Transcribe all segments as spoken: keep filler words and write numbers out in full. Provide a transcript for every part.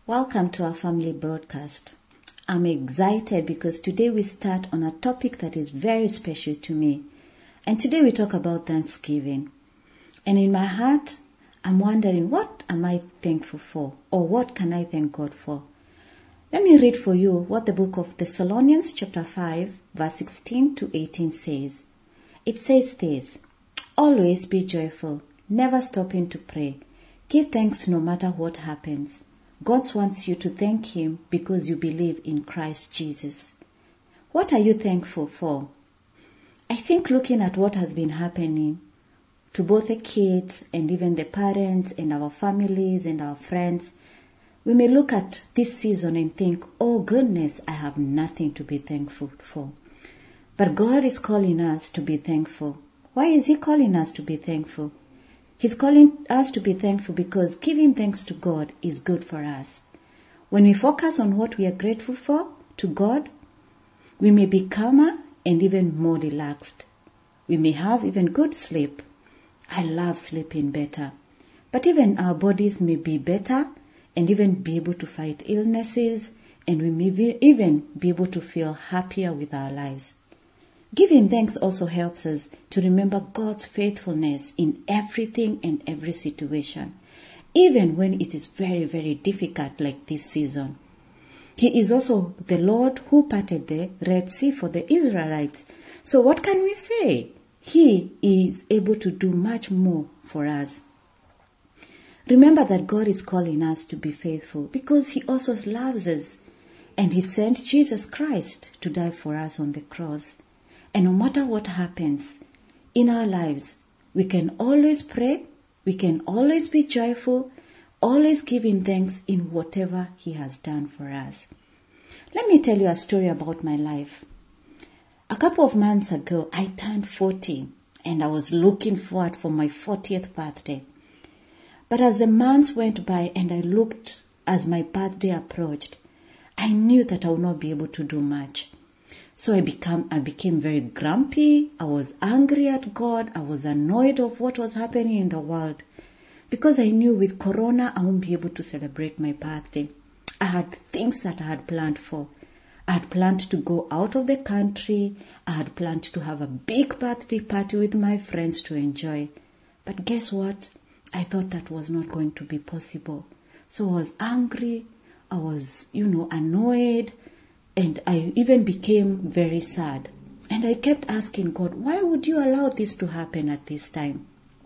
Welcome to our family broadcast. I'm excited because today we start on a topic that is very special to me. And today we talk about Thanksgiving. And in my heart, I'm wondering, what am I thankful for? Or what can I thank God for? Let me read for you what the book of Thessalonians chapter five, verse sixteen to eighteen says. It says this: always be joyful, never stopping to pray. Give thanks no matter what happens. God wants you to thank Him because you believe in Christ Jesus. What are you thankful for? I think looking at what has been happening to both the kids and even the parents and our families and our friends, we may look at this season and think, oh goodness, I have nothing to be thankful for. But God is calling us to be thankful. Why is He calling us to be thankful? He's calling us to be thankful because giving thanks to God is good for us. When we focus on what we are grateful for to God, we may be calmer and even more relaxed. We may have even good sleep. I love sleeping better. But even our bodies may be better and even be able to fight illnesses, and we may be, even be able to feel happier with our lives. Giving thanks also helps us to remember God's faithfulness in everything and every situation, even when it is very, very difficult like this season. He is also the Lord who parted the Red Sea for the Israelites. So what can we say? He is able to do much more for us. Remember that God is calling us to be faithful because He also loves us, and He sent Jesus Christ to die for us on the cross. And no matter what happens in our lives, we can always pray, we can always be joyful, always giving thanks in whatever He has done for us. Let me tell you a story about my life. A couple of months ago, I turned forty, and I was looking forward for my fortieth birthday. But as the months went by and I looked as my birthday approached, I knew that I would not be able to do much. So I became, I became very grumpy. I was angry at God. I was annoyed of what was happening in the world because I knew with Corona, I won't be able to celebrate my birthday. I had things that I had planned for. I had planned to go out of the country. I had planned to have a big birthday party with my friends to enjoy. But guess what? I thought that was not going to be possible. So I was angry. I was, you know, annoyed. And I even became very sad. And I kept asking God, why would you allow this to happen at this time?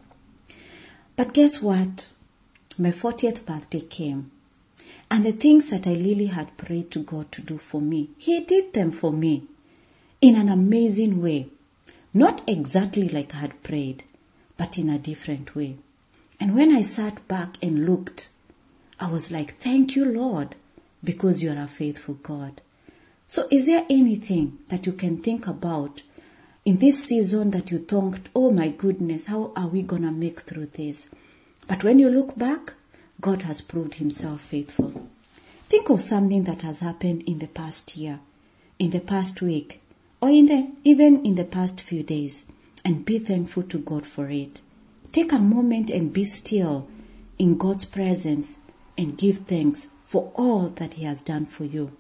But guess what? My fortieth birthday came. And the things that I really had prayed to God to do for me, He did them for me in an amazing way. Not exactly like I had prayed, but in a different way. And when I sat back and looked, I was like, thank you, Lord, because you are a faithful God. So is there anything that you can think about in this season that you thought, oh my goodness, how are we going to make through this? But when you look back, God has proved Himself faithful. Think of something that has happened in the past year, in the past week, or in the, even in the past few days, and be thankful to God for it. Take a moment and be still in God's presence and give thanks for all that He has done for you.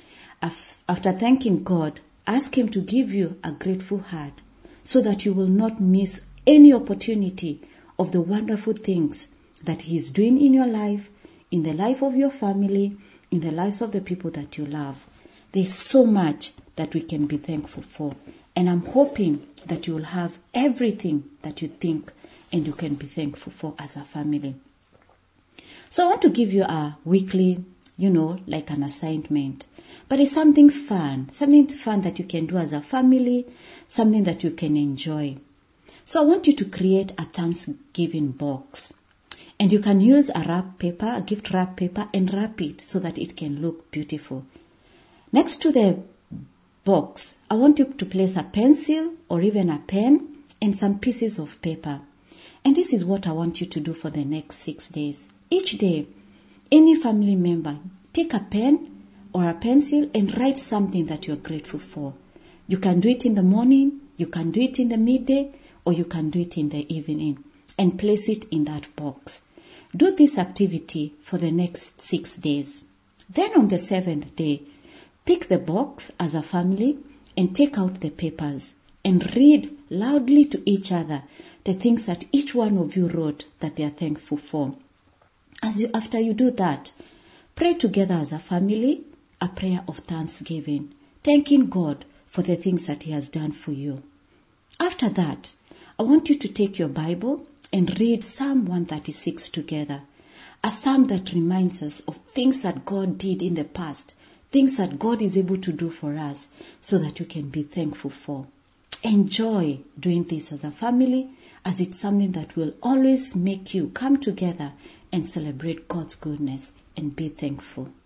After thanking God, ask Him to give you a grateful heart so that you will not miss any opportunity of the wonderful things that He is doing in your life, in the life of your family, in the lives of the people that you love. There's so much that we can be thankful for. And I'm hoping that you will have everything that you think and you can be thankful for as a family. So I want to give you a weekly, you know, like an assignment. But it's something fun, something fun that you can do as a family, something that you can enjoy. So I want you to create a Thanksgiving box. And you can use a wrap paper, a gift wrap paper, and wrap it so that it can look beautiful. Next to the box, I want you to place a pencil or even a pen and some pieces of paper. And this is what I want you to do for the next six days. Each day, any family member, take a pen or a pencil and write something that you're grateful for. You can do it in the morning, you can do it in the midday, or you can do it in the evening, and place it in that box. Do this activity for the next six days. Then on the seventh day, pick the box as a family and take out the papers and read loudly to each other the things that each one of you wrote that they are thankful for. As you, after you do that, pray together as a family a prayer of thanksgiving, thanking God for the things that He has done for you. After that, I want you to take your Bible and read Psalm one thirty-six together, a psalm that reminds us of things that God did in the past, things that God is able to do for us so that you can be thankful for. Enjoy doing this as a family, as it's something that will always make you come together and celebrate God's goodness and be thankful.